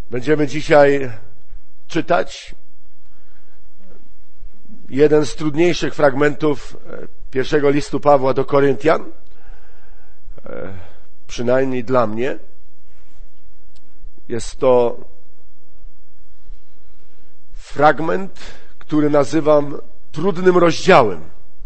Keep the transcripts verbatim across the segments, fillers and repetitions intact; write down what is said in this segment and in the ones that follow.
Będziemy dzisiaj czytać jeden z trudniejszych fragmentów pierwszego listu Pawła do Koryntian, przynajmniej dla mnie. Jest to fragment, który nazywam trudnym rozdziałem.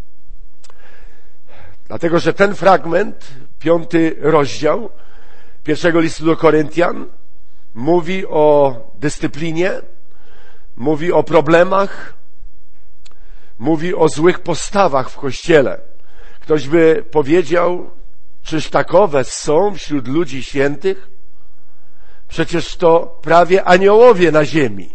Dlatego, że ten fragment, piąty rozdział pierwszego listu do Koryntian, mówi o dyscyplinie, mówi o problemach, mówi o złych postawach w Kościele. Ktoś by powiedział, czyż takowe są wśród ludzi świętych? Przecież to prawie aniołowie na ziemi.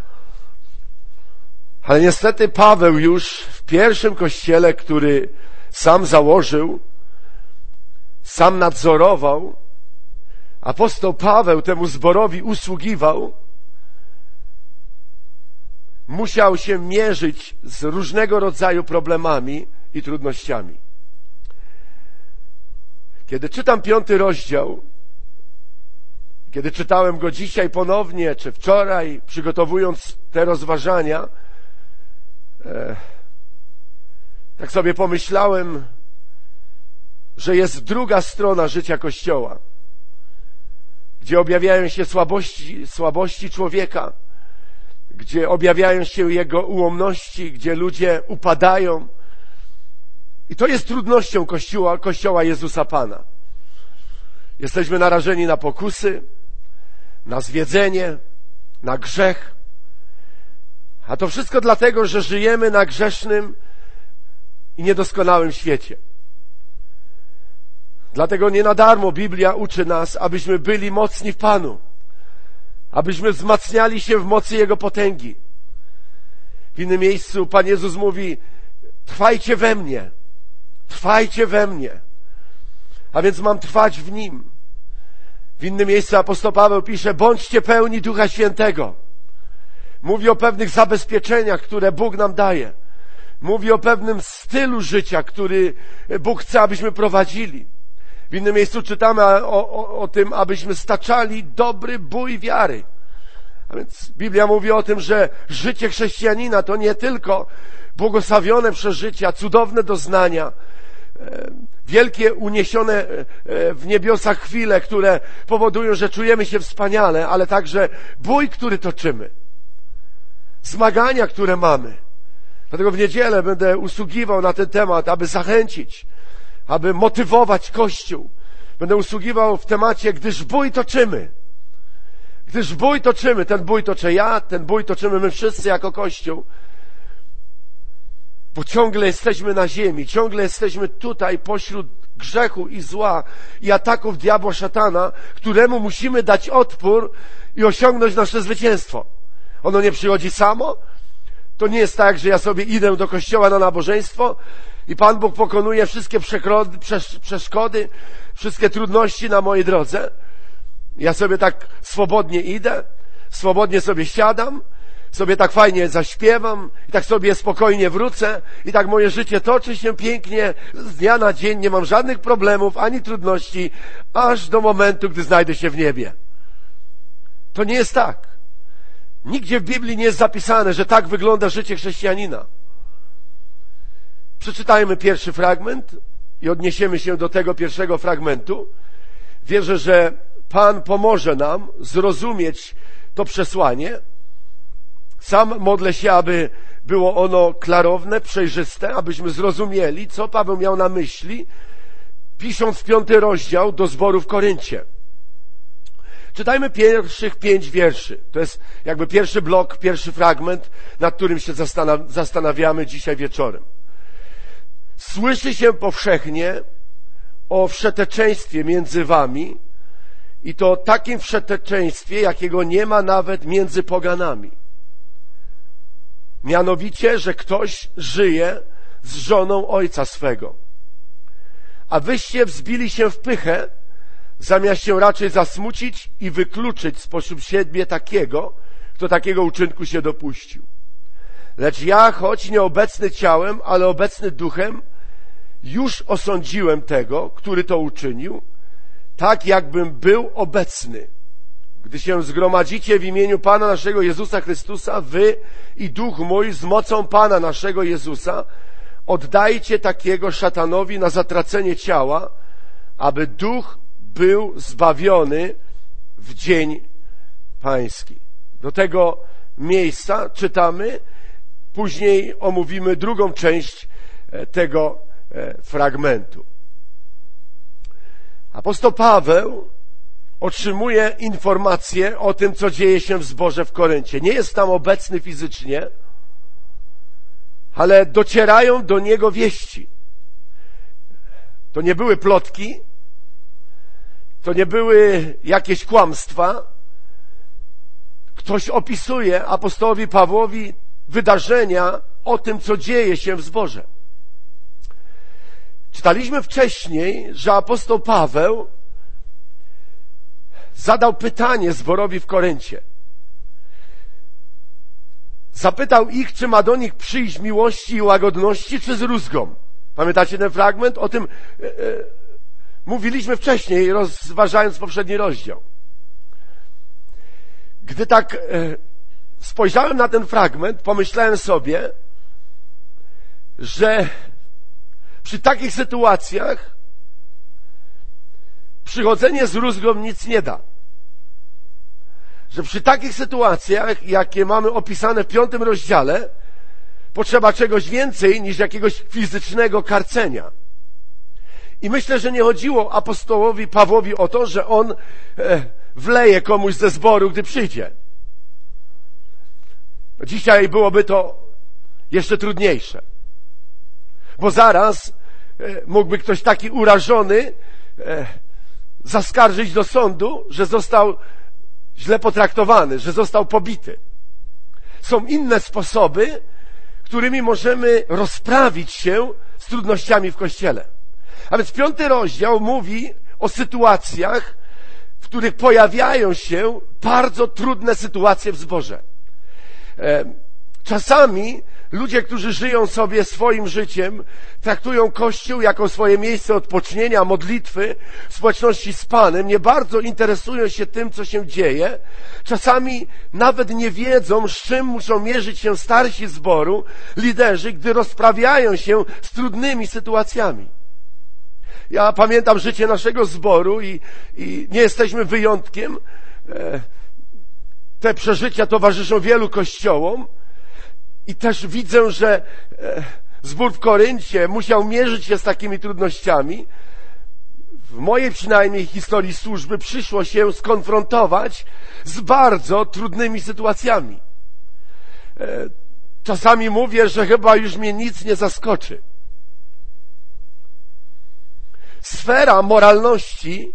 Ale niestety Paweł już w pierwszym kościele, który sam założył, sam nadzorował, apostoł Paweł temu zborowi usługiwał, musiał się mierzyć z różnego rodzaju problemami i trudnościami. Kiedy czytam piąty rozdział, kiedy czytałem go dzisiaj ponownie, czy wczoraj, przygotowując te rozważania, e, tak sobie pomyślałem, że jest druga strona życia Kościoła, gdzie objawiają się słabości, słabości człowieka, gdzie objawiają się jego ułomności, gdzie ludzie upadają. I to jest trudnością Kościoła, Kościoła Jezusa Pana. Jesteśmy narażeni na pokusy, na zwiedzenie, na grzech. A to wszystko dlatego, że żyjemy na grzesznym i niedoskonałym świecie. Dlatego nie na darmo Biblia uczy nas, abyśmy byli mocni w Panu, abyśmy wzmacniali się w mocy Jego potęgi. W innym miejscu Pan Jezus mówi: trwajcie we mnie, trwajcie we mnie. A więc mam trwać w Nim. W innym miejscu apostoł Paweł pisze: bądźcie pełni Ducha Świętego. Mówi o pewnych zabezpieczeniach, które Bóg nam daje. Mówi o pewnym stylu życia, który Bóg chce, abyśmy prowadzili. W innym miejscu czytamy o, o, o tym, abyśmy staczali dobry bój wiary. A więc Biblia mówi o tym, że życie chrześcijanina to nie tylko błogosławione przeżycia, cudowne doznania, wielkie uniesione w niebiosach chwile, które powodują, że czujemy się wspaniale, ale także bój, który toczymy, zmagania, które mamy. Dlatego w niedzielę będę usługiwał na ten temat, aby zachęcić, aby motywować Kościół. Będę usługiwał w temacie, gdyż bój toczymy. Gdyż bój toczymy. Ten bój toczę ja, ten bój toczymy my wszyscy jako Kościół. Bo ciągle jesteśmy na ziemi, ciągle jesteśmy tutaj pośród grzechu i zła i ataków diabła, szatana, któremu musimy dać odpór i osiągnąć nasze zwycięstwo. Ono nie przychodzi samo. To nie jest tak, że ja sobie idę do kościoła na nabożeństwo i Pan Bóg pokonuje wszystkie przeszkody, wszystkie trudności na mojej drodze. Ja sobie tak swobodnie idę, swobodnie sobie siadam, sobie tak fajnie zaśpiewam i tak sobie spokojnie wrócę i tak moje życie toczy się pięknie z dnia na dzień, nie mam żadnych problemów ani trudności, aż do momentu, gdy znajdę się w niebie. To nie jest tak. Nigdzie w Biblii nie jest zapisane, że tak wygląda życie chrześcijanina. Przeczytajmy pierwszy fragment i odniesiemy się do tego pierwszego fragmentu. Wierzę, że Pan pomoże nam zrozumieć to przesłanie. Sam modlę się, aby było ono klarowne, przejrzyste, abyśmy zrozumieli, co Paweł miał na myśli, pisząc piąty rozdział do zboru w Koryncie. Czytajmy pierwszych pięć wierszy. To jest jakby pierwszy blok, pierwszy fragment, nad którym się zastanawiamy dzisiaj wieczorem. Słyszy się powszechnie o wszeteczeństwie między wami i to takim wszeteczeństwie, jakiego nie ma nawet między poganami. Mianowicie, że ktoś żyje z żoną ojca swego. A wyście wzbili się w pychę, zamiast się raczej zasmucić i wykluczyć spośród siebie takiego, kto takiego uczynku się dopuścił. Lecz ja, choć nieobecny ciałem, ale obecny duchem, już osądziłem tego, który to uczynił, tak jakbym był obecny, gdy się zgromadzicie w imieniu Pana naszego Jezusa Chrystusa, wy i duch mój z mocą Pana naszego Jezusa, oddajcie takiego szatanowi na zatracenie ciała, aby duch był zbawiony w dzień pański. Do tego miejsca czytamy, później omówimy drugą część tego fragmentu. Apostoł Paweł otrzymuje informacje o tym, co dzieje się w zborze w Koryncie. Nie jest tam obecny fizycznie, ale docierają do niego wieści. To nie były plotki, to nie były jakieś kłamstwa. Ktoś opisuje apostołowi Pawłowi wydarzenia o tym, co dzieje się w zborze. Czytaliśmy wcześniej, że apostoł Paweł zadał pytanie zborowi w Koryncie. Zapytał ich, czy ma do nich przyjść miłości i łagodności, czy z rózgą. Pamiętacie ten fragment? O tym e, e, mówiliśmy wcześniej, rozważając poprzedni rozdział. Gdy tak e, spojrzałem na ten fragment, pomyślałem sobie, że przy takich sytuacjach przychodzenie z rózgą nic nie da. Że przy takich sytuacjach, jakie mamy opisane w piątym rozdziale, potrzeba czegoś więcej niż jakiegoś fizycznego karcenia. I myślę, że nie chodziło apostołowi Pawłowi o to, że on e, wleje komuś ze zboru, gdy przyjdzie. Dzisiaj byłoby to jeszcze trudniejsze. Bo zaraz e, mógłby ktoś taki urażony e, zaskarżyć do sądu, że został źle potraktowany, że został pobity. Są inne sposoby, którymi możemy rozprawić się z trudnościami w Kościele. A więc piąty rozdział mówi o sytuacjach, w których pojawiają się bardzo trudne sytuacje w zborze. Czasami ludzie, którzy żyją sobie swoim życiem, traktują Kościół jako swoje miejsce odpocznienia, modlitwy, społeczności z Panem, nie bardzo interesują się tym, co się dzieje. Czasami nawet nie wiedzą, z czym muszą mierzyć się starsi zboru, liderzy, gdy rozprawiają się z trudnymi sytuacjami. Ja pamiętam życie naszego zboru i, i nie jesteśmy wyjątkiem. Te przeżycia towarzyszą wielu kościołom. I też widzę, że zbór w Koryncie musiał mierzyć się z takimi trudnościami. W mojej przynajmniej historii służby przyszło się skonfrontować z bardzo trudnymi sytuacjami. Czasami mówię, że chyba już mnie nic nie zaskoczy. Sfera moralności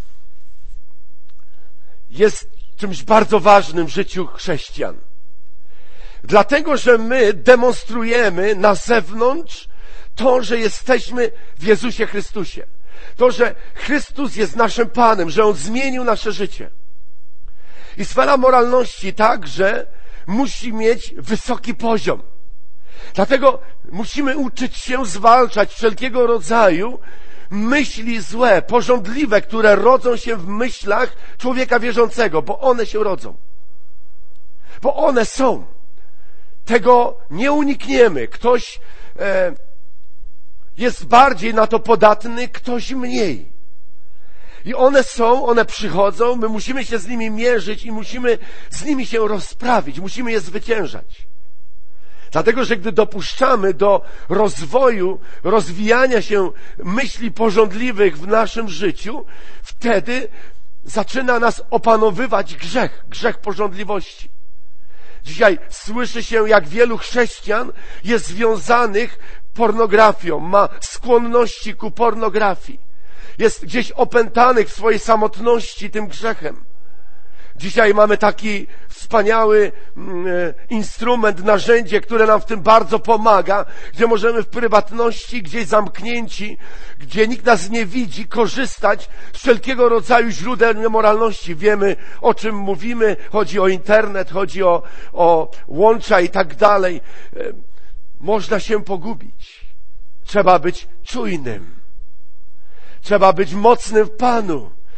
jest czymś bardzo ważnym w życiu chrześcijan. Dlatego, że my demonstrujemy na zewnątrz to, że jesteśmy w Jezusie Chrystusie. To, że Chrystus jest naszym Panem, że On zmienił nasze życie. I sfera moralności także musi mieć wysoki poziom. Dlatego musimy uczyć się zwalczać wszelkiego rodzaju myśli złe, pożądliwe, które rodzą się w myślach człowieka wierzącego, bo one się rodzą. Bo one są. Tego nie unikniemy. Ktoś e, jest bardziej na to podatny, ktoś mniej. I one są, one przychodzą, my musimy się z nimi mierzyć i musimy z nimi się rozprawić, musimy je zwyciężać. Dlatego, że gdy dopuszczamy do rozwoju, rozwijania się myśli pożądliwych w naszym życiu, wtedy zaczyna nas opanowywać grzech, grzech pożądliwości. Dzisiaj słyszy się, jak wielu chrześcijan jest związanych pornografią, ma skłonności ku pornografii. Jest gdzieś opętanych w swojej samotności tym grzechem. Dzisiaj mamy taki wspaniały mm, instrument, narzędzie, które nam w tym bardzo pomaga, gdzie możemy w prywatności, gdzieś zamknięci, gdzie nikt nas nie widzi, korzystać z wszelkiego rodzaju źródeł niemoralności. Wiemy, o czym mówimy. Chodzi o internet, chodzi o, o łącza i tak dalej. Można się pogubić. Trzeba być czujnym. Trzeba być mocnym w Panu.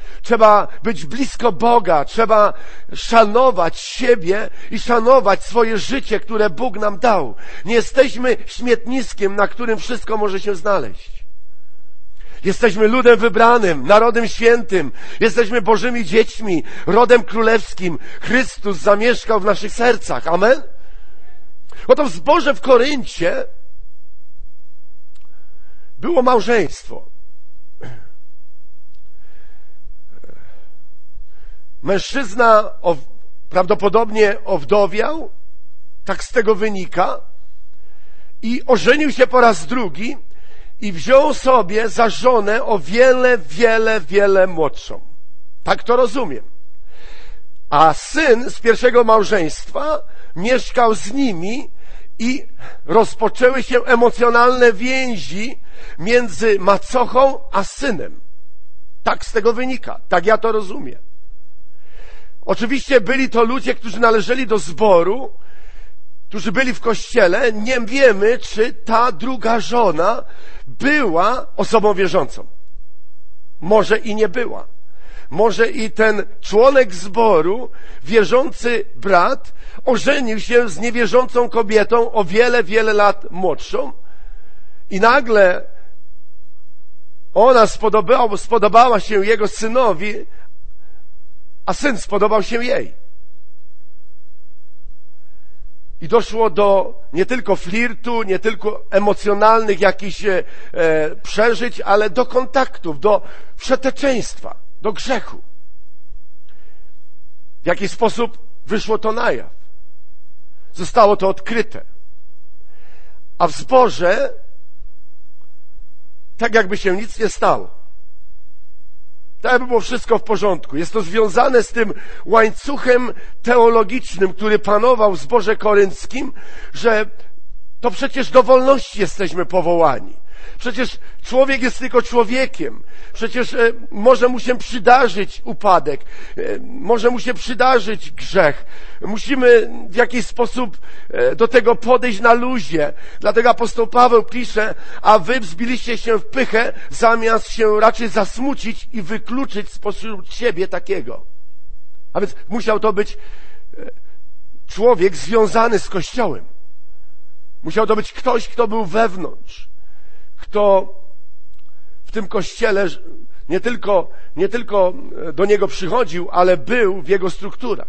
Trzeba być blisko Boga, trzeba szanować siebie i szanować swoje życie, które Bóg nam dał. Nie jesteśmy śmietniskiem, na którym wszystko może się znaleźć. Jesteśmy ludem wybranym, narodem świętym. Jesteśmy Bożymi dziećmi, rodem królewskim. Chrystus zamieszkał w naszych sercach. Amen? Oto w zborze w Koryncie było małżeństwo. Mężczyzna o, prawdopodobnie owdowiał, tak z tego wynika, i ożenił się po raz drugi i wziął sobie za żonę o wiele, wiele, wiele młodszą. Tak to rozumiem. A syn z pierwszego małżeństwa mieszkał z nimi i rozpoczęły się emocjonalne więzi między macochą a synem. Tak z tego wynika. Tak ja to rozumiem. Oczywiście byli to ludzie, którzy należeli do zboru, którzy byli w kościele. Nie wiemy, czy ta druga żona była osobą wierzącą. Może i nie była. Może i ten członek zboru, wierzący brat, ożenił się z niewierzącą kobietą o wiele, wiele lat młodszą i nagle ona spodobała, spodobała się jego synowi, a syn spodobał się jej. I doszło do nie tylko flirtu, nie tylko emocjonalnych jakichś e, przeżyć, ale do kontaktów, do wszeteczeństwa, do grzechu. W jaki sposób wyszło to na jaw? Zostało to odkryte. A w zborze tak jakby się nic nie stało. Tak jakby było wszystko w porządku. Jest to związane z tym łańcuchem teologicznym, który panował w zborze korynckim, że to przecież do wolności jesteśmy powołani. Przecież człowiek jest tylko człowiekiem. Przecież e, może mu się przydarzyć upadek. E, może mu się przydarzyć grzech. Musimy w jakiś sposób e, do tego podejść na luzie. Dlatego apostoł Paweł pisze, a wy wzbiliście się w pychę, zamiast się raczej zasmucić i wykluczyć spośród siebie takiego. A więc musiał to być e, człowiek związany z Kościołem. Musiał to być ktoś, kto był wewnątrz. Kto w tym kościele nie tylko, nie tylko do niego przychodził, ale był w jego strukturach.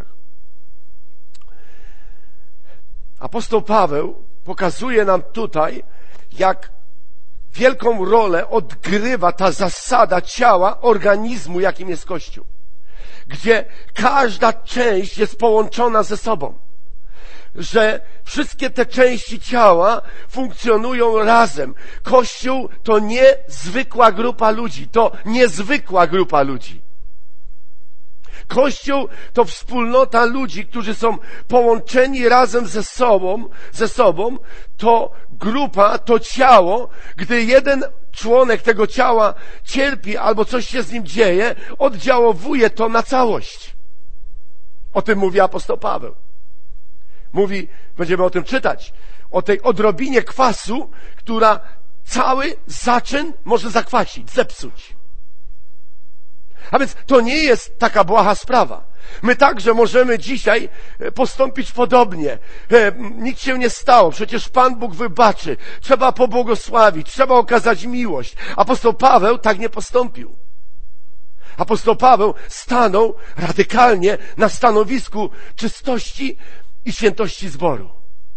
Apostoł Paweł pokazuje nam tutaj, jak wielką rolę odgrywa ta zasada ciała, organizmu, jakim jest Kościół. Gdzie każda część jest połączona ze sobą. Że wszystkie te części ciała funkcjonują razem. Kościół to nie zwykła grupa ludzi, to niezwykła grupa ludzi. Kościół to wspólnota ludzi, którzy są połączeni razem ze sobą, ze sobą. To grupa, to ciało, gdy jeden członek tego ciała cierpi albo coś się z nim dzieje, oddziałowuje to na całość. O tym mówi apostoł Paweł. Mówi, będziemy o tym czytać, o tej odrobinie kwasu, która cały zaczyn może zakwasić, zepsuć. A więc to nie jest taka błaha sprawa. My także możemy dzisiaj postąpić podobnie. Nic się nie stało, przecież Pan Bóg wybaczy. Trzeba pobłogosławić, trzeba okazać miłość. Apostoł Paweł tak nie postąpił. Apostoł Paweł stanął radykalnie na stanowisku czystości i świętości zboru.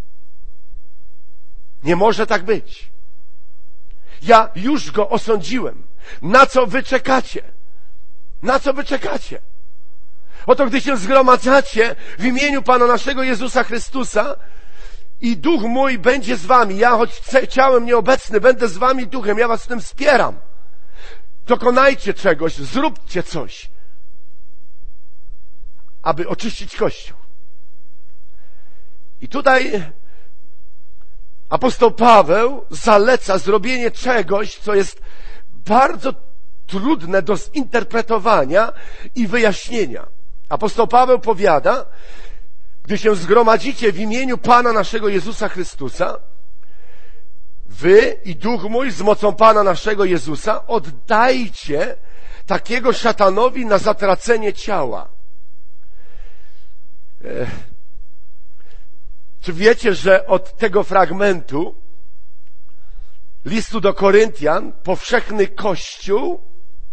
Nie może tak być. Ja już go osądziłem. Na co wy czekacie? Na co wy czekacie? Oto gdy się zgromadzacie w imieniu Pana naszego Jezusa Chrystusa i Duch mój będzie z wami, ja choć ciałem nieobecny, będę z wami duchem, ja was w tym wspieram. Dokonajcie czegoś, zróbcie coś, aby oczyścić Kościół. I tutaj apostoł Paweł zaleca zrobienie czegoś, co jest bardzo trudne do zinterpretowania i wyjaśnienia. Apostoł Paweł powiada, gdy się zgromadzicie w imieniu Pana naszego Jezusa Chrystusa, wy i Duch mój z mocą Pana naszego Jezusa oddajcie takiego szatanowi na zatracenie ciała. Czy wiecie, że od tego fragmentu listu do Koryntian powszechny Kościół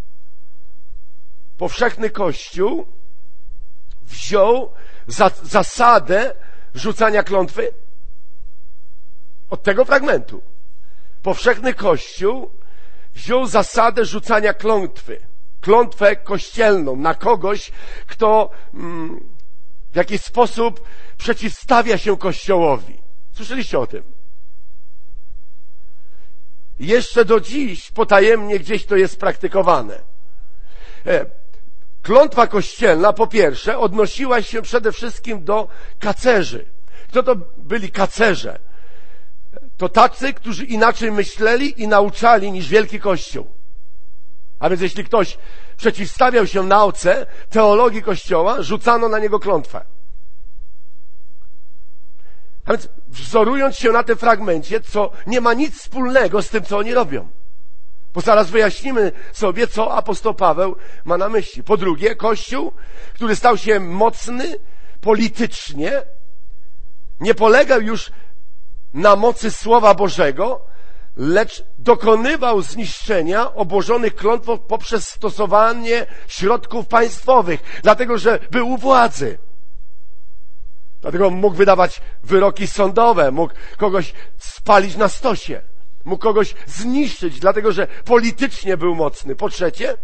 powszechny Kościół wziął za, zasadę rzucania klątwy? Od tego fragmentu. Powszechny Kościół wziął zasadę rzucania klątwy. Klątwę kościelną na kogoś, kto mm, w jakiś sposób przeciwstawia się Kościołowi. Słyszeliście o tym? Jeszcze do dziś potajemnie gdzieś to jest praktykowane. Klątwa kościelna, po pierwsze, odnosiła się przede wszystkim do kacerzy. Kto to byli kacerze? To tacy, którzy inaczej myśleli i nauczali niż Wielki Kościół. A więc jeśli ktoś przeciwstawiał się nauce, teologii Kościoła, rzucano na niego klątwę. A więc wzorując się na tym fragmencie, co nie ma nic wspólnego z tym, co oni robią. Bo zaraz wyjaśnimy sobie, co apostoł Paweł ma na myśli. Po drugie, Kościół, który stał się mocny politycznie, nie polegał już na mocy Słowa Bożego, lecz dokonywał zniszczenia obłożonych klątwą poprzez stosowanie środków państwowych, dlatego że był u władzy. Dlatego mógł wydawać wyroki sądowe, mógł kogoś spalić na stosie, mógł kogoś zniszczyć, dlatego że politycznie był mocny. Po trzecie,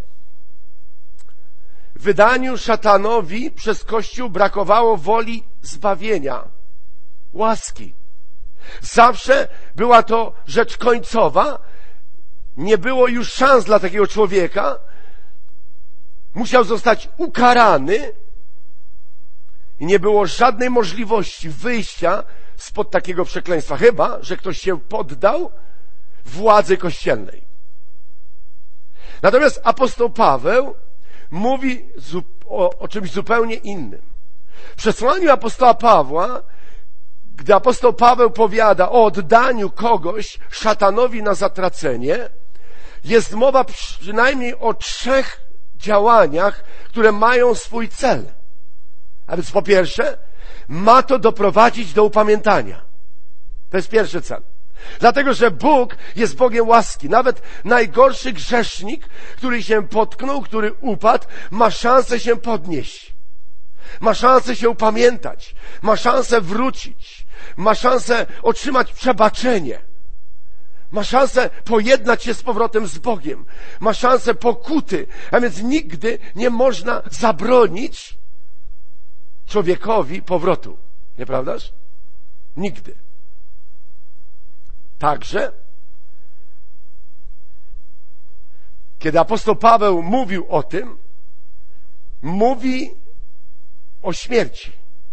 w wydaniu szatanowi przez Kościół brakowało woli zbawienia, łaski. Zawsze była to rzecz końcowa, nie było już szans dla takiego człowieka, musiał zostać ukarany i nie było żadnej możliwości wyjścia spod takiego przekleństwa, chyba że ktoś się poddał władzy kościelnej. Natomiast apostoł Paweł mówi o, o czymś zupełnie innym. W przesłaniu apostoła Pawła, gdy apostoł Paweł powiada o oddaniu kogoś szatanowi na zatracenie, jest mowa przynajmniej o trzech działaniach, które mają swój cel. A więc po pierwsze, ma to doprowadzić do upamiętania. To jest pierwszy cel. Dlatego, że Bóg jest Bogiem łaski. Nawet najgorszy grzesznik, który się potknął, który upadł, ma szansę się podnieść. Ma szansę się upamiętać. Ma szansę wrócić. Ma szansę otrzymać przebaczenie. Ma szansę pojednać się z powrotem z Bogiem. Ma szansę pokuty. A więc nigdy nie można zabronić człowiekowi powrotu. Nieprawdaż? Nigdy. Także, kiedy apostoł Paweł mówił o tym, mówi o śmierci.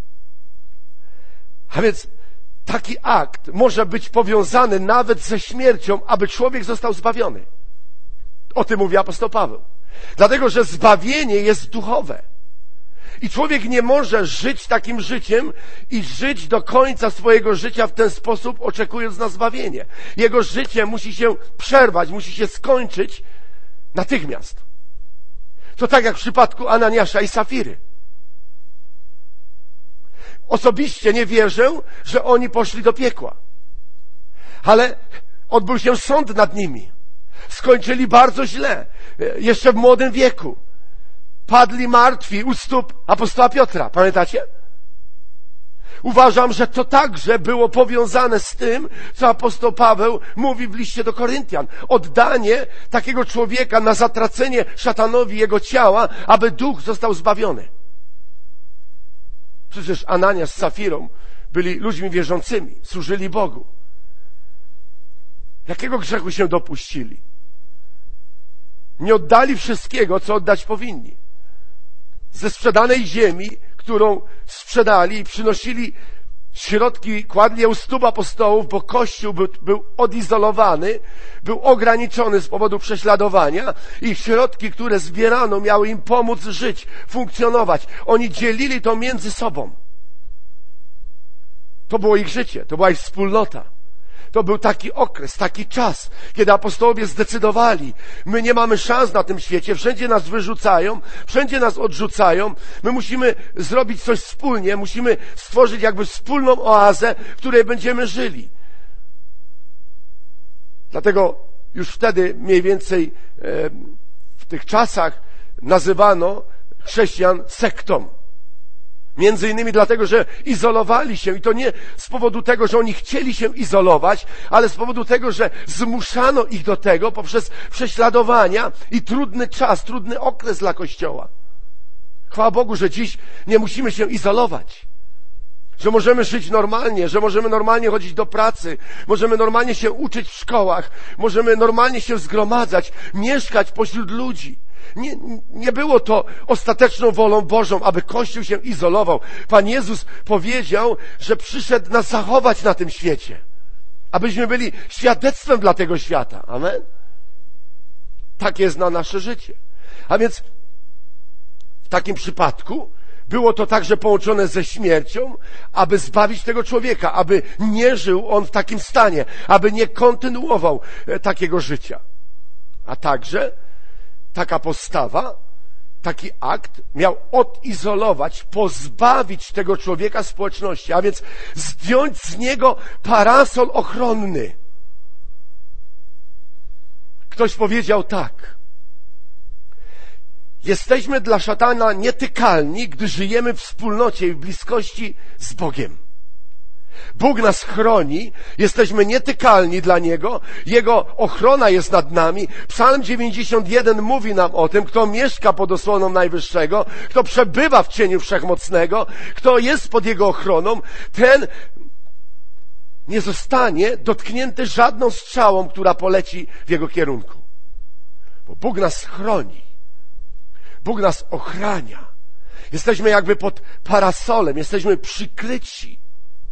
A więc taki akt może być powiązany nawet ze śmiercią, aby człowiek został zbawiony. O tym mówi apostoł Paweł. Dlatego, że zbawienie jest duchowe. I człowiek nie może żyć takim życiem i żyć do końca swojego życia w ten sposób, oczekując na zbawienie. Jego życie musi się przerwać, musi się skończyć natychmiast. To tak jak w przypadku Ananiasza i Safiry. Osobiście nie wierzę, że oni poszli do piekła. Ale odbył się sąd nad nimi. Skończyli bardzo źle, jeszcze w młodym wieku. Padli martwi u stóp apostoła Piotra. Pamiętacie? Uważam, że to także było powiązane z tym, co apostoł Paweł mówi w liście do Koryntian. Oddanie takiego człowieka na zatracenie szatanowi jego ciała, aby duch został zbawiony. Przecież Ananiasz z Safirą byli ludźmi wierzącymi, służyli Bogu. Jakiego grzechu się dopuścili? Nie oddali wszystkiego, co oddać powinni. Ze sprzedanej ziemi, którą sprzedali i przynosili środki, kładli je u stóp apostołów, bo Kościół był, był odizolowany, był ograniczony z powodu prześladowania i środki, które zbierano, miały im pomóc żyć, funkcjonować. Oni dzielili to między sobą. To było ich życie, to była ich wspólnota. To był taki okres, taki czas, kiedy apostołowie zdecydowali, my nie mamy szans na tym świecie, wszędzie nas wyrzucają, wszędzie nas odrzucają, my musimy zrobić coś wspólnie, musimy stworzyć jakby wspólną oazę, w której będziemy żyli. Dlatego już wtedy mniej więcej w tych czasach nazywano chrześcijan sektą. Między innymi dlatego, że izolowali się i to nie z powodu tego, że oni chcieli się izolować, ale z powodu tego, że zmuszano ich do tego poprzez prześladowania i trudny czas, trudny okres dla Kościoła. Chwała Bogu, że dziś nie musimy się izolować, że możemy żyć normalnie, że możemy normalnie chodzić do pracy, możemy normalnie się uczyć w szkołach, możemy normalnie się zgromadzać, mieszkać pośród ludzi. Nie, nie było to ostateczną wolą Bożą, aby Kościół się izolował. Pan Jezus powiedział, że przyszedł nas zachować na tym świecie, abyśmy byli świadectwem dla tego świata. Amen? Tak jest na nasze życie. A więc w takim przypadku było to także połączone ze śmiercią, aby zbawić tego człowieka, aby nie żył on w takim stanie, aby nie kontynuował takiego życia. A także taka postawa, taki akt miał odizolować, pozbawić tego człowieka społeczności, a więc zdjąć z niego parasol ochronny. Ktoś powiedział tak: jesteśmy dla szatana nietykalni, gdy żyjemy w wspólnocie i w bliskości z Bogiem. Bóg nas chroni, jesteśmy nietykalni dla Niego, Jego ochrona jest nad nami. Psalm dziewięćdziesiąt jeden mówi nam o tym, kto mieszka pod osłoną Najwyższego, kto przebywa w cieniu Wszechmocnego, kto jest pod Jego ochroną, ten nie zostanie dotknięty żadną strzałą, która poleci w Jego kierunku. Bo Bóg nas chroni, Bóg nas ochrania. Jesteśmy jakby pod parasolem, jesteśmy przykryci.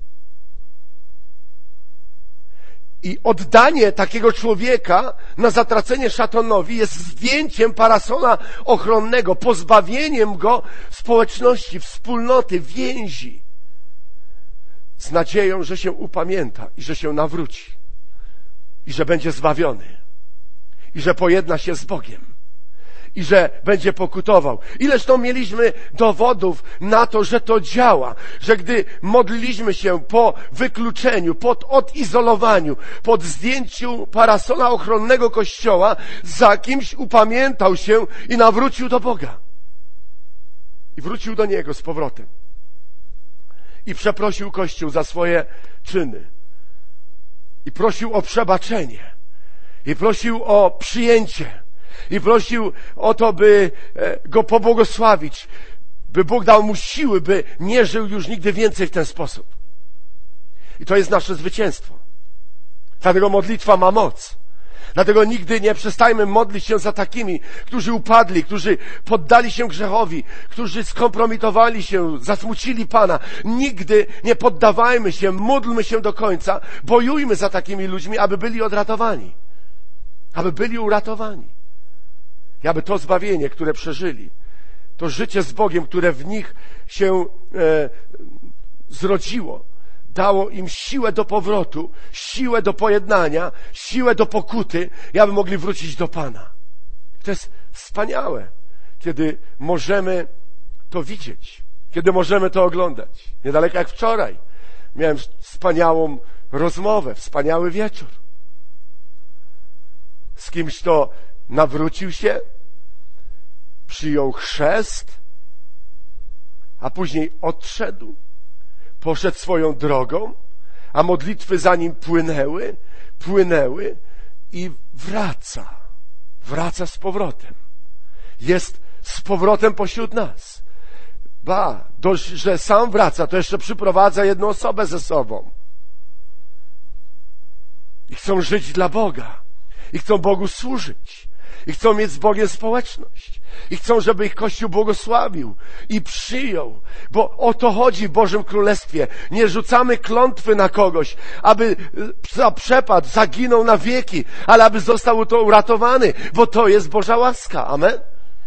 I oddanie takiego człowieka na zatracenie szatanowi jest zdjęciem parasola ochronnego, pozbawieniem go społeczności, wspólnoty, więzi, z nadzieją, że się upamięta i że się nawróci i że będzie zbawiony i że pojedna się z Bogiem i że będzie pokutował. Ileż to mieliśmy dowodów na to, że to działa, że gdy modliliśmy się po wykluczeniu, pod odizolowaniu, pod zdjęciu parasola ochronnego Kościoła, za kimś upamiętał się i nawrócił do Boga. I wrócił do Niego z powrotem. I przeprosił Kościół za swoje czyny. I prosił o przebaczenie. I prosił o przyjęcie. I prosił o to, by go pobłogosławić, by Bóg dał mu siły, by nie żył już nigdy więcej w ten sposób. I to jest nasze zwycięstwo. Dlatego modlitwa ma moc. Dlatego nigdy nie przestajmy modlić się za takimi, którzy upadli, którzy poddali się grzechowi, którzy skompromitowali się, zasmucili Pana. Nigdy nie poddawajmy się, módlmy się do końca, bojujmy za takimi ludźmi, aby byli odratowani, aby byli uratowani. I aby to zbawienie, które przeżyli, to życie z Bogiem, które w nich się e, zrodziło, dało im siłę do powrotu, siłę do pojednania, siłę do pokuty i aby mogli wrócić do Pana. To jest wspaniałe, kiedy możemy to widzieć, kiedy możemy to oglądać. Niedaleko jak wczoraj miałem wspaniałą rozmowę, wspaniały wieczór z kimś, kto nawrócił się, przyjął chrzest, a później odszedł, poszedł swoją drogą, a modlitwy za nim płynęły, płynęły i wraca. Wraca z powrotem. Jest z powrotem pośród nas. Ba, dość, że sam wraca, to jeszcze przyprowadza jedną osobę ze sobą. I chcą żyć dla Boga. I chcą Bogu służyć. I chcą mieć z Bogiem społeczność. I chcą, żeby ich Kościół błogosławił i przyjął. Bo o to chodzi w Bożym Królestwie. Nie rzucamy klątwy na kogoś, aby przepadł, zaginął na wieki, ale aby został to uratowany, bo to jest Boża łaska. Amen?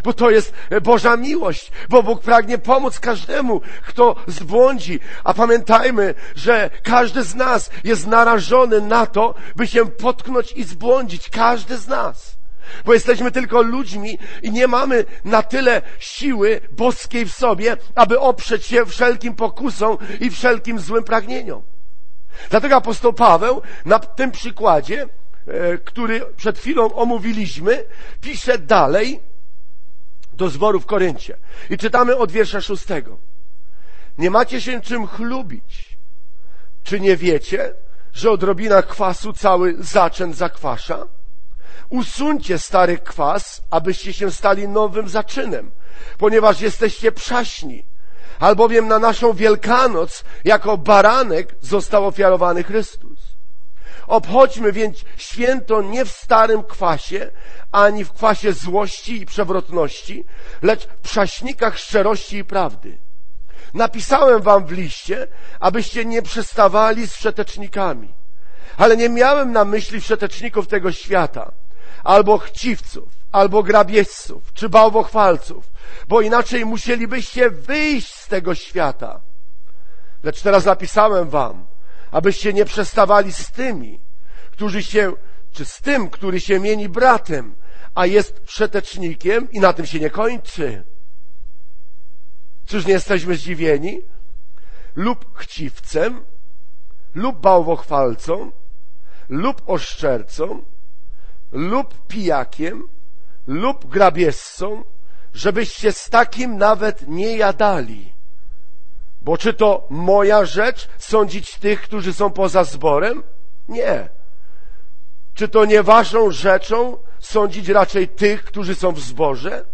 bo to jest Boża miłość, bo Bóg pragnie pomóc każdemu, kto zbłądzi. A pamiętajmy, że każdy z nas jest narażony na to, by się potknąć i zbłądzić. Każdy z nas. Bo jesteśmy tylko ludźmi i nie mamy na tyle siły boskiej w sobie, aby oprzeć się wszelkim pokusom i wszelkim złym pragnieniom. Dlatego apostoł Paweł na tym przykładzie, który przed chwilą omówiliśmy, pisze dalej do zboru w Koryncie. I czytamy od wiersza szóstego. Nie macie się czym chlubić. Czy nie wiecie, że odrobina kwasu cały zaczyn zakwasza? Usuńcie stary kwas, abyście się stali nowym zaczynem, ponieważ jesteście przaśni. Albowiem na naszą Wielkanoc jako baranek został ofiarowany Chrystus. Obchodźmy więc święto nie w starym kwasie, ani w kwasie złości i przewrotności, lecz w przaśnikach szczerości i prawdy. Napisałem wam w liście, abyście nie przestawali z wszetecznikami. Ale nie miałem na myśli wszeteczników tego świata, albo chciwców, albo grabieżców, czy bałwochwalców, bo inaczej musielibyście wyjść z tego świata. Lecz teraz napisałem wam, abyście nie przestawali z tymi, którzy się, czy z tym, który się mieni bratem, a jest wszetecznikiem i na tym się nie kończy. Czyż nie jesteśmy zdziwieni? Lub chciwcem, lub bałwochwalcą, lub oszczercą, lub pijakiem, lub grabieżcą, żebyście z takim nawet nie jadali. Bo czy to moja rzecz sądzić tych, którzy są poza zborem? Nie. Czy to nie waszą rzeczą sądzić raczej tych, którzy są w zborze?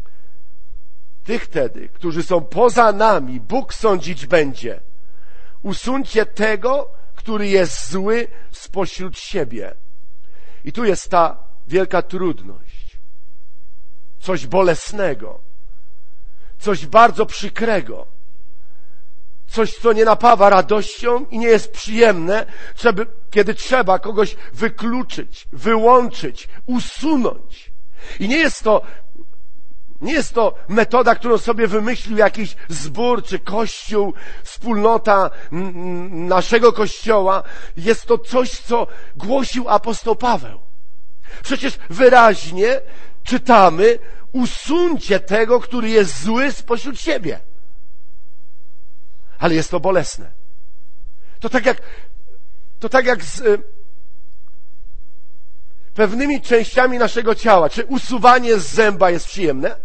Tych tedy, którzy są poza nami, Bóg sądzić będzie. Usuńcie tego, który jest zły spośród siebie. I tu jest ta wielka trudność. Coś bolesnego. Coś bardzo przykrego. Coś, co nie napawa radością i nie jest przyjemne, żeby, kiedy trzeba kogoś wykluczyć, wyłączyć, usunąć. I nie jest to, nie jest to metoda, którą sobie wymyślił jakiś zbór, czy kościół, wspólnota naszego kościoła. Jest to coś, co głosił apostoł Paweł. Przecież wyraźnie czytamy: usuńcie tego, który jest zły spośród siebie. Ale jest to bolesne. To tak jak, to tak jak z y, pewnymi częściami naszego ciała. Czy usuwanie z zęba jest przyjemne?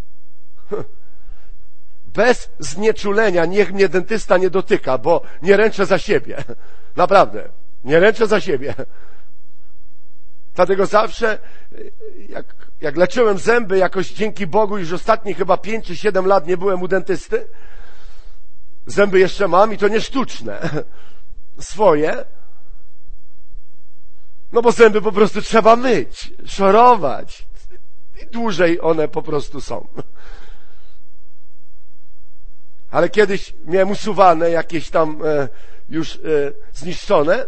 Bez znieczulenia niech mnie dentysta nie dotyka, bo nie ręczę za siebie. Naprawdę, nie ręczę za siebie. Dlatego zawsze, jak, jak leczyłem zęby, jakoś dzięki Bogu już ostatnie chyba pięć czy siedem lat nie byłem u dentysty. Zęby jeszcze mam i to nie sztuczne. Swoje. No bo zęby po prostu trzeba myć, szorować. I dłużej one po prostu są. Ale kiedyś miałem usuwane, jakieś tam e, już e, zniszczone.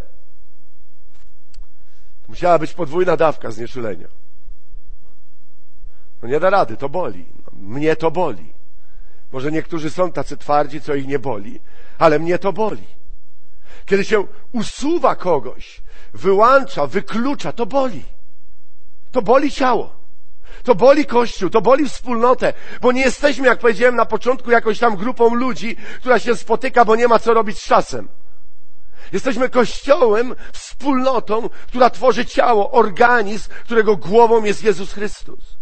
Musiała być podwójna dawka znieczulenia. No nie da rady, to boli. Mnie to boli. Może niektórzy są tacy twardzi, co ich nie boli, ale mnie to boli. Kiedy się usuwa kogoś, wyłącza, wyklucza, to boli. To boli ciało. To boli Kościół, to boli wspólnotę, bo nie jesteśmy, jak powiedziałem na początku, jakąś tam grupą ludzi, która się spotyka, bo nie ma co robić z czasem. Jesteśmy Kościołem, wspólnotą, która tworzy ciało, organizm, którego głową jest Jezus Chrystus.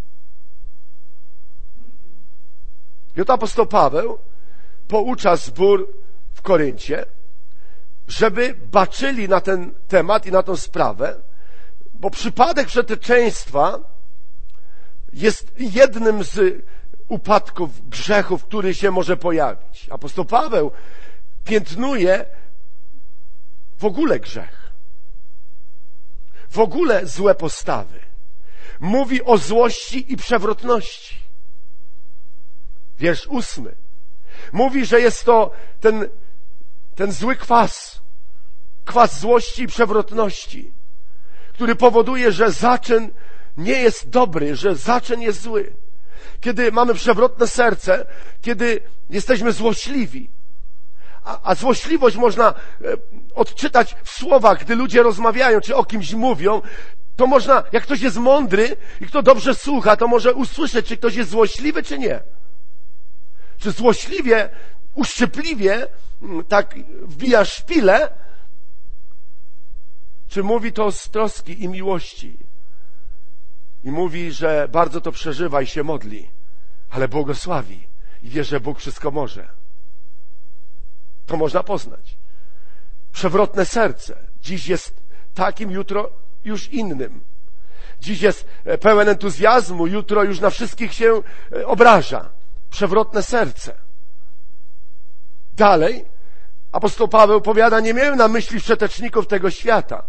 I oto apostoł Paweł poucza zbór w Koryncie, żeby baczyli na ten temat i na tę sprawę, bo przypadek wszeteczeństwa jest jednym z upadków, grzechów, który się może pojawić. Apostoł Paweł piętnuje w ogóle grzech, w ogóle złe postawy. Mówi o złości i przewrotności. Wiersz ósmy. Mówi, że jest to ten, ten zły kwas, kwas złości i przewrotności, który powoduje, że zaczyn nie jest dobry, że zaczyn jest zły. kiedy mamy przewrotne serce, kiedy jesteśmy złośliwi. A, a złośliwość można e, odczytać w słowach, gdy ludzie rozmawiają, czy o kimś mówią. To można, jak ktoś jest mądry i kto dobrze słucha, to może usłyszeć, czy ktoś jest złośliwy, czy nie. Czy złośliwie, uszczypliwie tak wbija szpilę, czy mówi to z troski i miłości. I mówi, że bardzo to przeżywa i się modli, ale błogosławi i wie, że Bóg wszystko może. To można poznać. Przewrotne serce. Dziś jest takim, jutro już innym. Dziś jest pełen entuzjazmu, jutro już na wszystkich się obraża. Przewrotne serce. Dalej apostoł Paweł powiada, nie miałem na myśli wszeteczników tego świata.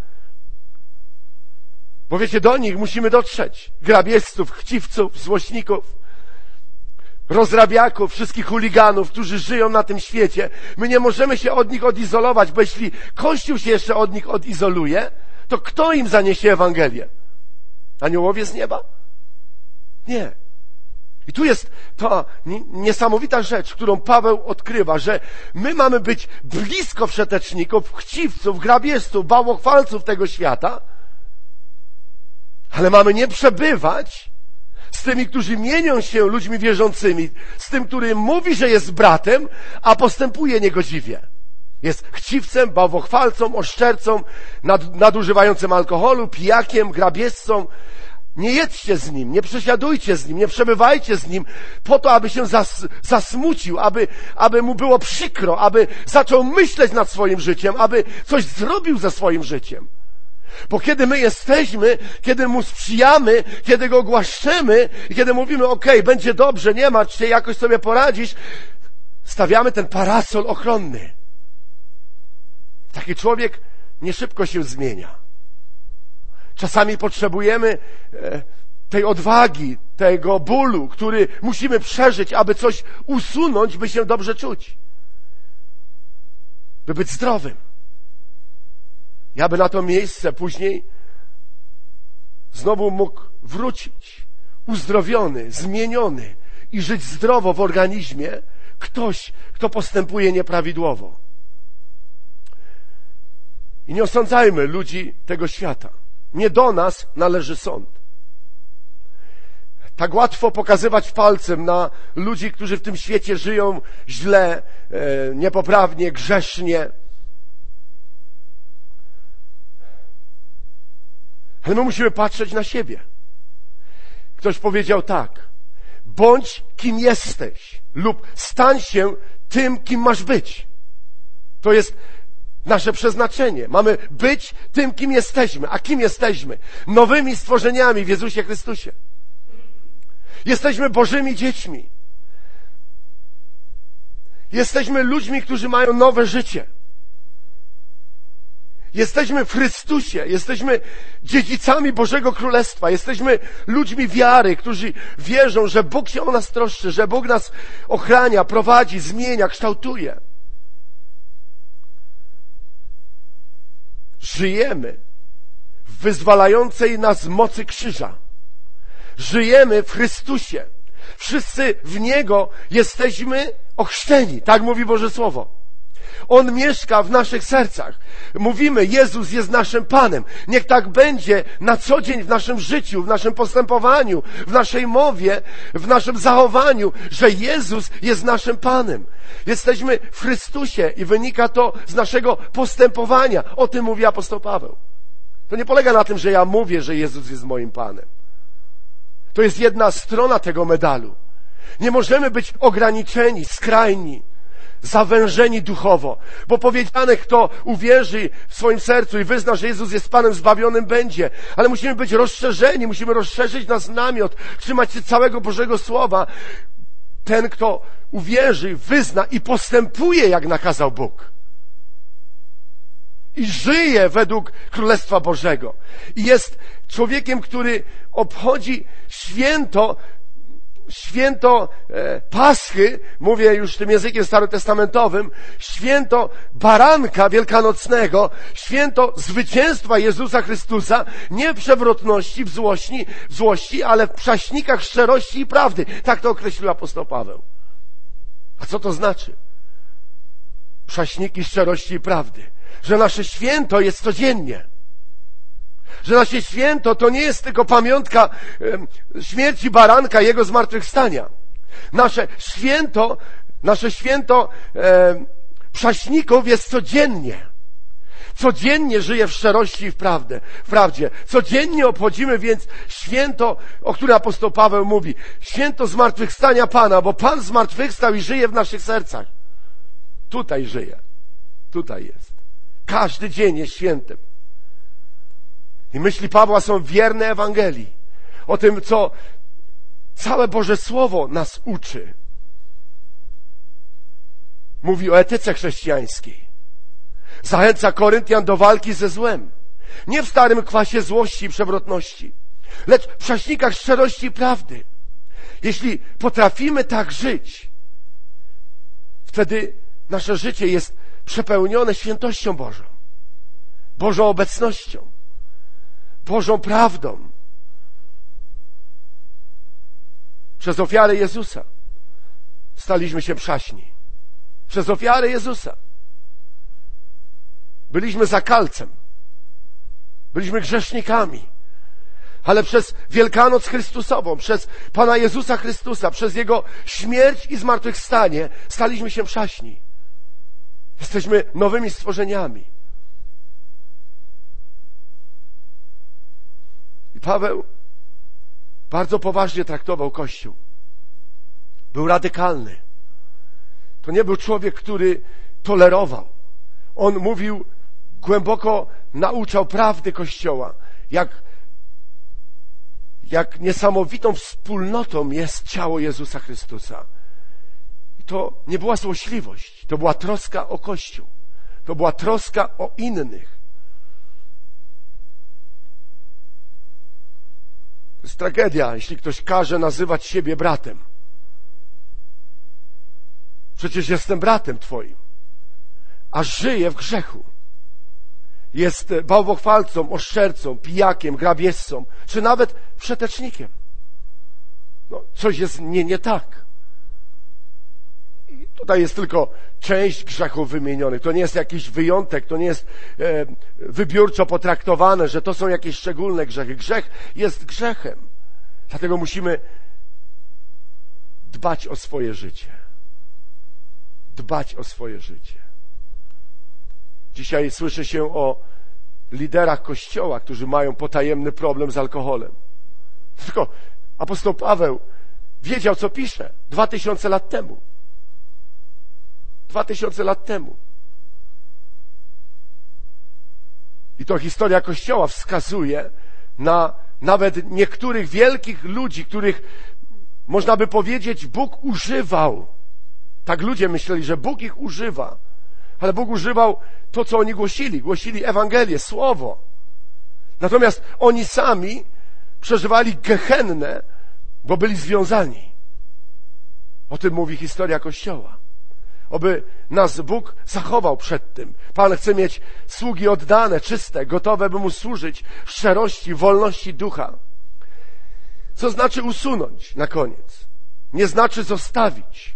Bo wiecie, do nich musimy dotrzeć. Grabieżców, chciwców, złośników, rozrabiaków, wszystkich chuliganów, którzy żyją na tym świecie. My nie możemy się od nich odizolować, bo jeśli Kościół się jeszcze od nich odizoluje, to kto im zaniesie Ewangelię? Aniołowie z nieba? Nie. I tu jest ta niesamowita rzecz, którą Paweł odkrywa, że my mamy być blisko wszeteczników, chciwców, grabieżców, bałwochwalców tego świata, ale mamy nie przebywać z tymi, którzy mienią się ludźmi wierzącymi, z tym, który mówi, że jest bratem, a postępuje niegodziwie. Jest chciwcem, bałwochwalcą, oszczercą, nad, nadużywającym alkoholu, pijakiem, grabieżcą. Nie jedźcie z nim, nie przesiadujcie z nim, nie przebywajcie z nim po to, aby się zas, zasmucił, aby, aby mu było przykro, aby zaczął myśleć nad swoim życiem, aby coś zrobił ze swoim życiem. Bo kiedy my jesteśmy, kiedy mu sprzyjamy, kiedy go głaszczemy i kiedy mówimy, okej, będzie dobrze, nie martw się, jakoś sobie poradzisz, stawiamy ten parasol ochronny. Taki człowiek nie szybko się zmienia. Czasami potrzebujemy tej odwagi, tego bólu, który musimy przeżyć, aby coś usunąć, by się dobrze czuć. By być zdrowym. I aby na to miejsce później znowu mógł wrócić, uzdrowiony, zmieniony i żyć zdrowo w organizmie ktoś, kto postępuje nieprawidłowo. I nie osądzajmy ludzi tego świata. Nie do nas należy sąd. Tak łatwo pokazywać palcem na ludzi, którzy w tym świecie żyją źle, niepoprawnie, grzesznie. Ale my musimy patrzeć na siebie. Ktoś powiedział tak: bądź kim jesteś lub stań się tym, kim masz być. To jest nasze przeznaczenie. Mamy być tym, kim jesteśmy. A kim jesteśmy? Nowymi stworzeniami w Jezusie Chrystusie. Jesteśmy Bożymi dziećmi. Jesteśmy ludźmi, którzy mają nowe życie. Jesteśmy w Chrystusie. Jesteśmy dziedzicami Bożego Królestwa. Jesteśmy ludźmi wiary, którzy wierzą, że Bóg się o nas troszczy, że Bóg nas ochrania, prowadzi, zmienia, kształtuje. Żyjemy w wyzwalającej nas mocy krzyża. Żyjemy w Chrystusie. Wszyscy w Niego jesteśmy ochrzczeni. Tak mówi Boże Słowo. On mieszka w naszych sercach. Mówimy, Jezus jest naszym Panem. Niech tak będzie na co dzień w naszym życiu, w naszym postępowaniu, w naszej mowie, w naszym zachowaniu, że Jezus jest naszym Panem. Jesteśmy w Chrystusie i wynika to z naszego postępowania. O tym mówi apostoł Paweł. To nie polega na tym, że ja mówię, że Jezus jest moim Panem. To jest jedna strona tego medalu. Nie możemy być ograniczeni, skrajni, zawężeni duchowo, bo powiedziane, kto uwierzy w swoim sercu i wyzna, że Jezus jest Panem, zbawionym będzie. Ale musimy być rozszerzeni, musimy rozszerzyć nasz namiot, trzymać się całego Bożego Słowa. Ten, kto uwierzy, wyzna i postępuje, jak nakazał Bóg. I żyje według Królestwa Bożego. I jest człowiekiem, który obchodzi święto święto e, Paschy, mówię już tym językiem starotestamentowym, święto baranka wielkanocnego, święto zwycięstwa Jezusa Chrystusa, nie w przewrotności, w złości, w złości, ale w prześnikach szczerości i prawdy. Tak to określił apostoł Paweł. A co to znaczy? Prześniki szczerości i prawdy. Że nasze święto jest codziennie. Że nasze święto to nie jest tylko pamiątka e, śmierci baranka, jego zmartwychwstania. Nasze święto, nasze święto e, prześników jest codziennie. Codziennie żyje w szczerości i w prawdę, w prawdzie. Codziennie obchodzimy więc święto, o którym apostoł Paweł mówi. Święto zmartwychwstania Pana, bo Pan zmartwychwstał i żyje w naszych sercach. Tutaj żyje. Tutaj jest. Każdy dzień jest świętym. I myśli Pawła są wierne Ewangelii. O tym, co całe Boże Słowo nas uczy. Mówi o etyce chrześcijańskiej. Zachęca Koryntian do walki ze złem. Nie w starym kwasie złości i przewrotności, lecz w prześnikach szczerości i prawdy. Jeśli potrafimy tak żyć, wtedy nasze życie jest przepełnione świętością Bożą, Bożą obecnością, Bożą prawdą. Przez ofiarę Jezusa staliśmy się przaśni. Przez ofiarę Jezusa. Byliśmy zakalcem. Byliśmy grzesznikami. Ale przez Wielkanoc Chrystusową, przez Pana Jezusa Chrystusa, przez Jego śmierć i zmartwychwstanie staliśmy się przaśni. Jesteśmy nowymi stworzeniami. I Paweł bardzo poważnie traktował Kościół. Był radykalny. To nie był człowiek, który tolerował. On mówił, głęboko nauczał prawdy Kościoła, jak, jak niesamowitą wspólnotą jest ciało Jezusa Chrystusa. I to nie była złośliwość, to była troska o Kościół. To była troska o innych. To jest tragedia, jeśli ktoś każe nazywać siebie bratem. Przecież jestem bratem twoim, a żyje w grzechu. Jest bałwochwalcą, oszczercą, pijakiem, grabieżcą, czy nawet wszetecznikiem. No, coś jest nie, nie tak. I tutaj jest tylko część grzechów wymienionych. To nie jest jakiś wyjątek, to nie jest e, wybiórczo potraktowane, że to są jakieś szczególne grzechy. Grzech jest grzechem. Dlatego musimy dbać o swoje życie. Dbać o swoje życie. Dzisiaj słyszy się o liderach Kościoła, którzy mają potajemny problem z alkoholem. Tylko apostoł Paweł wiedział, co pisze dwa tysiące lat temu. Dwa tysiące lat temu. I to historia Kościoła wskazuje na nawet niektórych wielkich ludzi, których można by powiedzieć Bóg używał. Tak ludzie myśleli, że Bóg ich używa. Ale Bóg używał to, co oni głosili. Głosili Ewangelię, Słowo. Natomiast oni sami przeżywali gehennę, bo byli związani. O tym mówi historia Kościoła. Oby nas Bóg zachował przed tym. Pan chce mieć sługi oddane, czyste, gotowe, by Mu służyć w szczerości, wolności ducha. Co znaczy usunąć na koniec? Nie znaczy zostawić.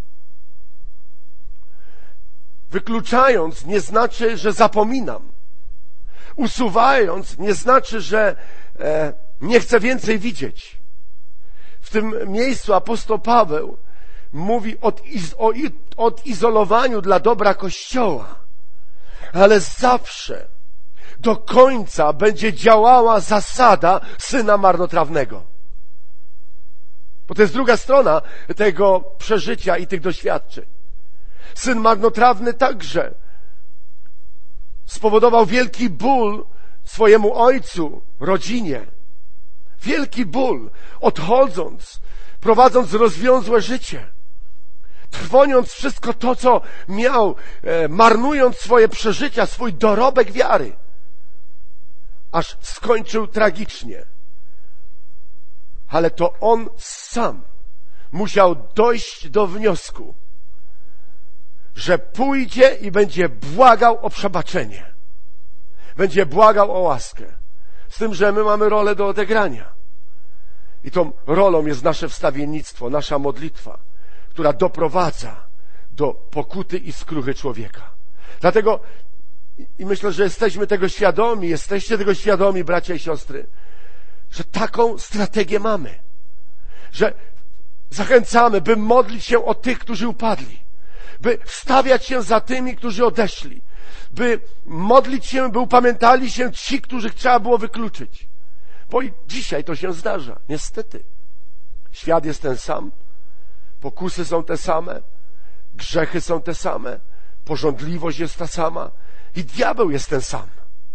Wykluczając nie znaczy, że zapominam. Usuwając nie znaczy, że e, nie chcę więcej widzieć. W tym miejscu apostoł Paweł mówi od, o odizolowaniu dla dobra Kościoła, ale zawsze do końca będzie działała zasada syna marnotrawnego. Bo to jest druga strona tego przeżycia i tych doświadczeń. Syn marnotrawny także spowodował wielki ból swojemu ojcu, rodzinie. Wielki ból, odchodząc, prowadząc rozwiązłe życie, trwoniąc wszystko to, co miał, e, marnując swoje przeżycia, swój dorobek wiary, aż skończył tragicznie. Ale to on sam musiał dojść do wniosku, że pójdzie i będzie błagał o przebaczenie. Będzie błagał o łaskę. Z tym, że my mamy rolę do odegrania. I tą rolą jest nasze wstawiennictwo, nasza modlitwa, która doprowadza do pokuty i skruchy człowieka. Dlatego i myślę, że jesteśmy tego świadomi, jesteście tego świadomi, bracia i siostry, że taką strategię mamy. Że zachęcamy, by modlić się o tych, którzy upadli. By wstawiać się za tymi, którzy odeszli. By modlić się, by upamiętali się ci, których trzeba było wykluczyć. Bo i dzisiaj to się zdarza, niestety. Świat jest ten sam, pokusy są te same, grzechy są te same, pożądliwość jest ta sama i diabeł jest ten sam.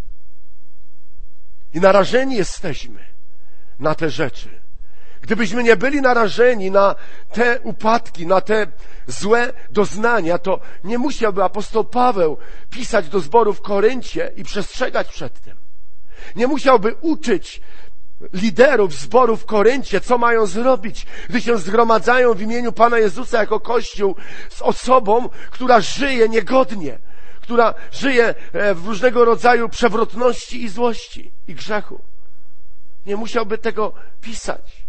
I narażeni jesteśmy na te rzeczy. Gdybyśmy nie byli narażeni na te upadki, na te złe doznania, to nie musiałby apostoł Paweł pisać do zboru w Koryncie i przestrzegać przed tym. Nie musiałby uczyć liderów zboru w Koryncie, co mają zrobić, gdy się zgromadzają w imieniu Pana Jezusa jako Kościół z osobą, która żyje niegodnie, która żyje w różnego rodzaju przewrotności i złości i grzechu. Nie musiałby tego pisać.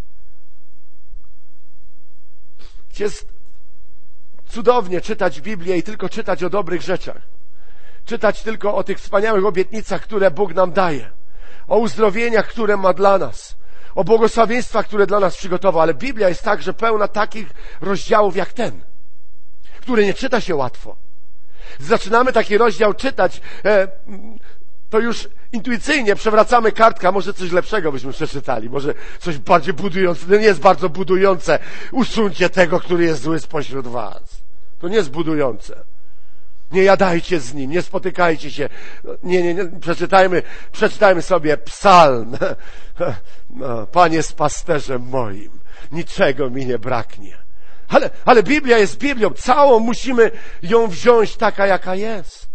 Jest cudownie czytać Biblię i tylko czytać o dobrych rzeczach. Czytać tylko o tych wspaniałych obietnicach, które Bóg nam daje. O uzdrowieniach, które ma dla nas. O błogosławieństwach, które dla nas przygotował. Ale Biblia jest także pełna takich rozdziałów jak ten, który nie czyta się łatwo. Zaczynamy taki rozdział czytać, to już intuicyjnie przewracamy kartkę, a może coś lepszego byśmy przeczytali, może coś bardziej budujące. To nie jest bardzo budujące. Usuńcie tego, który jest zły spośród was. To nie jest budujące. Nie jadajcie z nim, nie spotykajcie się. Nie, nie, nie. Przeczytajmy, przeczytajmy sobie psalm. No, Pan jest pasterzem moim. Niczego mi nie braknie. Ale, ale Biblia jest Biblią. Całą musimy ją wziąć taka, jaka jest.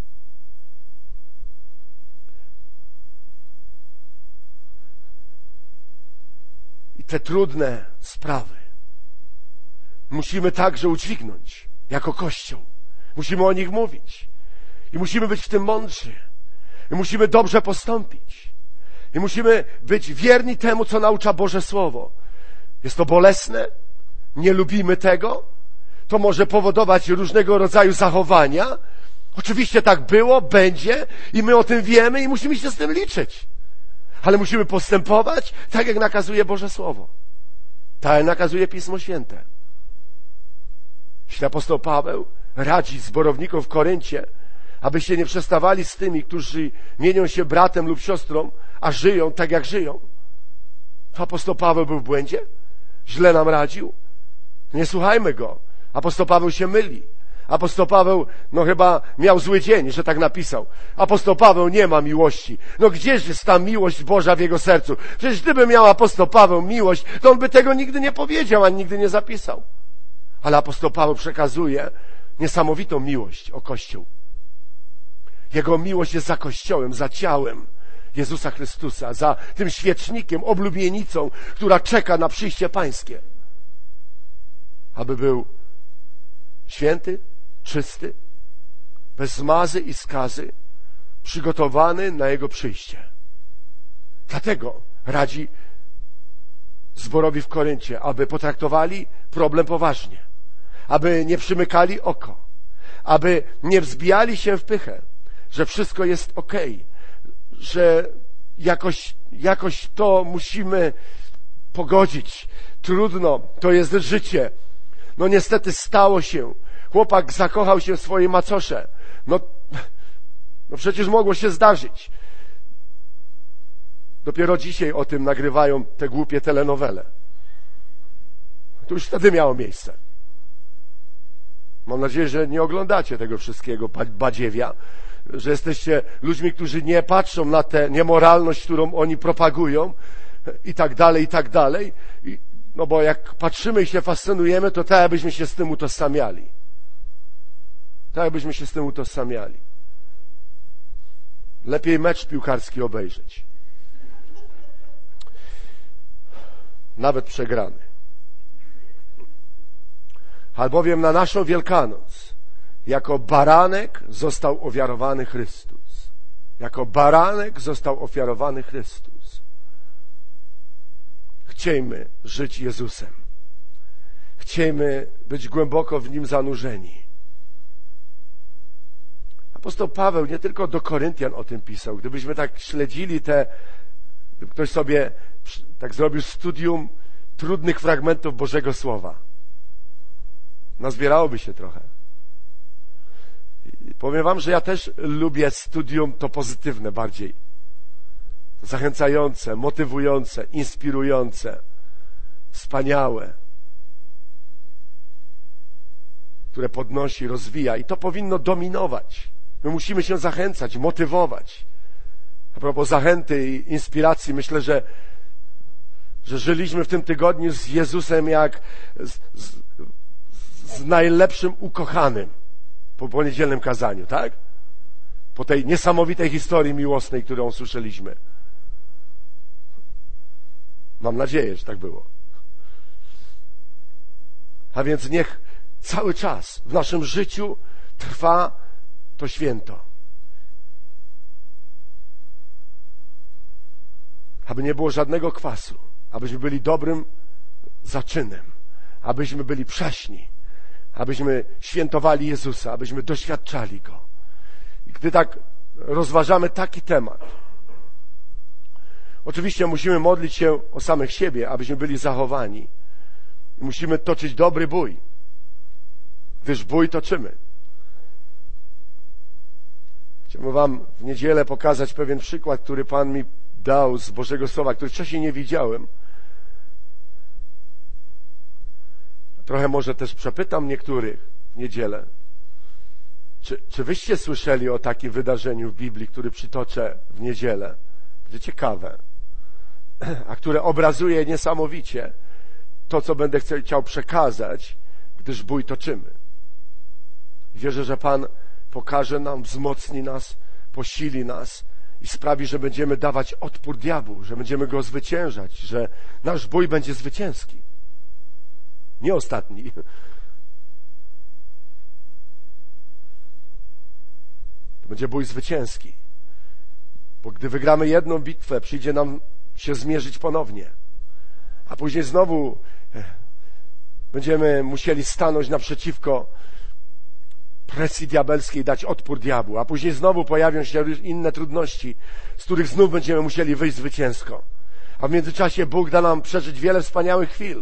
I te trudne sprawy musimy także udźwignąć jako Kościół. Musimy o nich mówić. I musimy być w tym mądrzy. I musimy dobrze postąpić. I musimy być wierni temu, co naucza Boże Słowo. Jest to bolesne. Nie lubimy tego. To może powodować różnego rodzaju zachowania. Oczywiście tak było, będzie i my o tym wiemy i musimy się z tym liczyć. Ale musimy postępować tak, jak nakazuje Boże Słowo. Tak, jak nakazuje Pismo Święte. Jeśli apostoł Paweł radzi zborownikom w Koryncie, abyście nie przestawali z tymi, którzy mienią się bratem lub siostrą, a żyją tak, jak żyją. To apostoł Paweł był w błędzie? Źle nam radził? Nie słuchajmy go. Apostoł Paweł się myli. Apostoł Paweł, no chyba miał zły dzień, że tak napisał. Apostoł Paweł nie ma miłości. No gdzież jest ta miłość Boża w jego sercu? Przecież gdyby miał apostoł Paweł miłość, to on by tego nigdy nie powiedział, ani nigdy nie zapisał. Ale apostoł Paweł przekazuje niesamowitą miłość o Kościół. Jego miłość jest za Kościołem, za ciałem Jezusa Chrystusa, za tym świecznikiem, oblubienicą, która czeka na przyjście Pańskie. Aby był święty, czysty, bez zmazy i skazy, przygotowany na Jego przyjście. Dlatego radzi zborowi w Koryncie, aby potraktowali problem poważnie, aby nie przymykali oko, aby nie wzbijali się w pychę, że wszystko jest okej, że jakoś, jakoś to musimy pogodzić. Trudno, to jest życie. No niestety stało się. Chłopak zakochał się w swojej macosze. No, no przecież mogło się zdarzyć. Dopiero dzisiaj o tym nagrywają te głupie telenowele. To już wtedy miało miejsce. Mam nadzieję, że nie oglądacie tego wszystkiego badziewia, że jesteście ludźmi, którzy nie patrzą na tę niemoralność, którą oni propagują i tak dalej, i tak dalej. I, no bo jak patrzymy i się fascynujemy, to tak jakbyśmy się z tym utożsamiali. Tak jakbyśmy się z tym utożsamiali. Lepiej mecz piłkarski obejrzeć. Nawet przegrany. albowiem na naszą Wielkanoc jako baranek został ofiarowany Chrystus. Jako baranek został ofiarowany Chrystus. Chciejmy żyć Jezusem. Chciejmy być głęboko w Nim zanurzeni. Apostoł Paweł nie tylko do Koryntian o tym pisał. Gdybyśmy tak śledzili te, gdyby ktoś sobie tak zrobił studium trudnych fragmentów Bożego Słowa, nazbierałoby się trochę. I powiem wam, że ja też lubię studium to pozytywne bardziej. Zachęcające, motywujące, inspirujące, wspaniałe, które podnosi, rozwija i to powinno dominować. My musimy się zachęcać, motywować. A propos zachęty i inspiracji, myślę, że, że żyliśmy w tym tygodniu z Jezusem jak z, z, z najlepszym ukochanym po poniedzielnym kazaniu, tak? Po tej niesamowitej historii miłosnej, którą słyszeliśmy. Mam nadzieję, że tak było. A więc niech cały czas w naszym życiu trwa to święto. Aby nie było żadnego kwasu, abyśmy byli dobrym zaczynem, abyśmy byli przaśni, abyśmy świętowali Jezusa, abyśmy doświadczali Go. I gdy tak rozważamy taki temat, oczywiście musimy modlić się o samych siebie, abyśmy byli zachowani. Musimy toczyć dobry bój, gdyż bój toczymy. Chciałbym wam w niedzielę pokazać pewien przykład, który Pan mi dał z Bożego Słowa, który wcześniej nie widziałem. Trochę może też przepytam niektórych w niedzielę. Czy, czy wyście słyszeli o takim wydarzeniu w Biblii, który przytoczę w niedzielę? Będzie ciekawe, a które obrazuje niesamowicie to, co będę chciał przekazać, gdyż bój toczymy. Wierzę, że Pan pokaże nam, wzmocni nas, posili nas i sprawi, że będziemy dawać odpór diabłu, że będziemy go zwyciężać, że nasz bój będzie zwycięski. Nie ostatni. To będzie bój zwycięski. Bo gdy wygramy jedną bitwę, przyjdzie nam się zmierzyć ponownie. A później znowu będziemy musieli stanąć naprzeciwko presji diabelskiej, dać odpór diabłu. A później znowu pojawią się inne trudności, z których znów będziemy musieli wyjść zwycięsko. A w międzyczasie Bóg da nam przeżyć wiele wspaniałych chwil.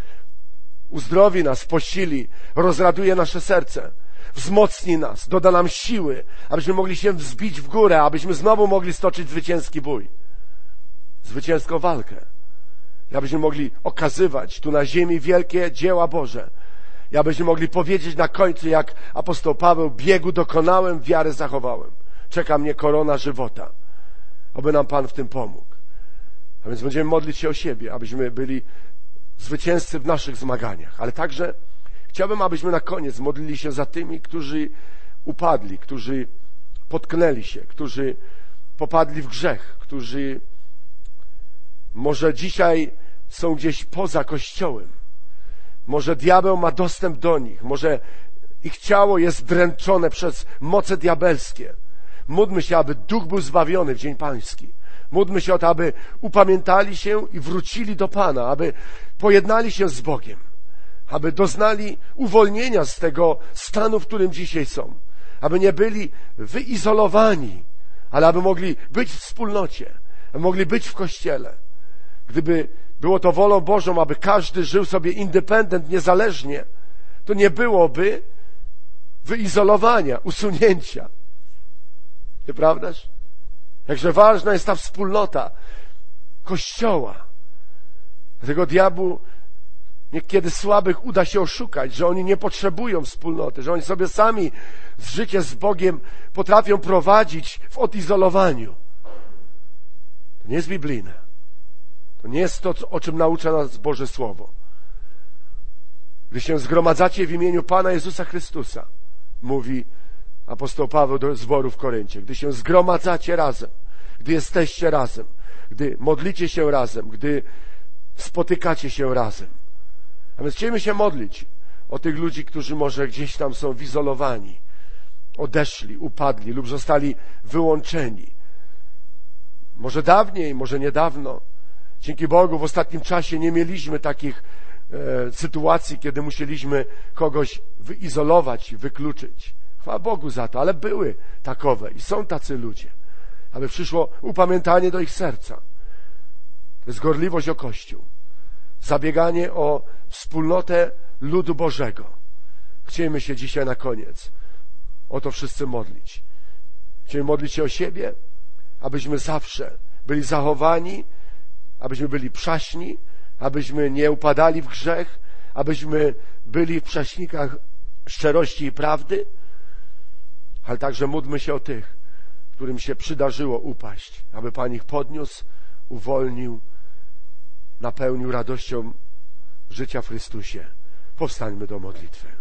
Uzdrowi nas, posili, rozraduje nasze serce, wzmocni nas, doda nam siły, abyśmy mogli się wzbić w górę, abyśmy znowu mogli stoczyć zwycięski bój, zwycięską walkę. I abyśmy mogli okazywać tu na ziemi wielkie dzieła Boże. I abyśmy mogli powiedzieć na końcu, jak apostoł Paweł: biegu dokonałem, wiarę zachowałem. Czeka mnie korona żywota. Oby nam Pan w tym pomógł. A więc będziemy modlić się o siebie, abyśmy byli zwycięzcy w naszych zmaganiach. Ale także chciałbym, abyśmy na koniec modlili się za tymi, którzy upadli, którzy potknęli się, którzy popadli w grzech, którzy może dzisiaj są gdzieś poza Kościołem. Może diabeł ma dostęp do nich, może ich ciało jest dręczone przez moce diabelskie. Módlmy się, aby duch był zbawiony w Dzień Pański. Módlmy się o to, aby upamiętali się i wrócili do Pana, aby pojednali się z Bogiem, aby doznali uwolnienia z tego stanu, w którym dzisiaj są, aby nie byli wyizolowani, ale aby mogli być w wspólnocie, aby mogli być w Kościele. Gdyby było to wolą Bożą, aby każdy żył sobie independent, niezależnie, to nie byłoby wyizolowania, usunięcia. Nieprawdaż? Jakże ważna jest ta wspólnota Kościoła. Dlatego diabłu niekiedy słabych uda się oszukać, że oni nie potrzebują wspólnoty, że oni sobie sami z życie z Bogiem potrafią prowadzić w odizolowaniu. To nie jest biblijne. To nie jest to, o czym naucza nas Boże Słowo. Gdy się zgromadzacie w imieniu Pana Jezusa Chrystusa, mówi apostoł Paweł do zboru w Koryncie, gdy się zgromadzacie razem, gdy jesteście razem, gdy modlicie się razem, gdy spotykacie się razem. A więc chcielibyśmy się modlić o tych ludzi, którzy może gdzieś tam są izolowani, odeszli, upadli lub zostali wyłączeni. Może dawniej, może niedawno. Dzięki Bogu w ostatnim czasie nie mieliśmy takich e, sytuacji, kiedy musieliśmy kogoś wyizolować, wykluczyć. Chwała Bogu za to, ale były takowe i są tacy ludzie, aby przyszło upamiętanie do ich serca. To jest gorliwość o Kościół, zabieganie o wspólnotę ludu Bożego. Chcielibyśmy się dzisiaj na koniec o to wszyscy modlić. Chcielibyśmy modlić się o siebie, abyśmy zawsze byli zachowani, abyśmy byli przaśni, abyśmy nie upadali w grzech, abyśmy byli w prześnikach szczerości i prawdy, ale także módlmy się o tych, którym się przydarzyło upaść, aby Pan ich podniósł, uwolnił, napełnił radością życia w Chrystusie. Powstańmy do modlitwy.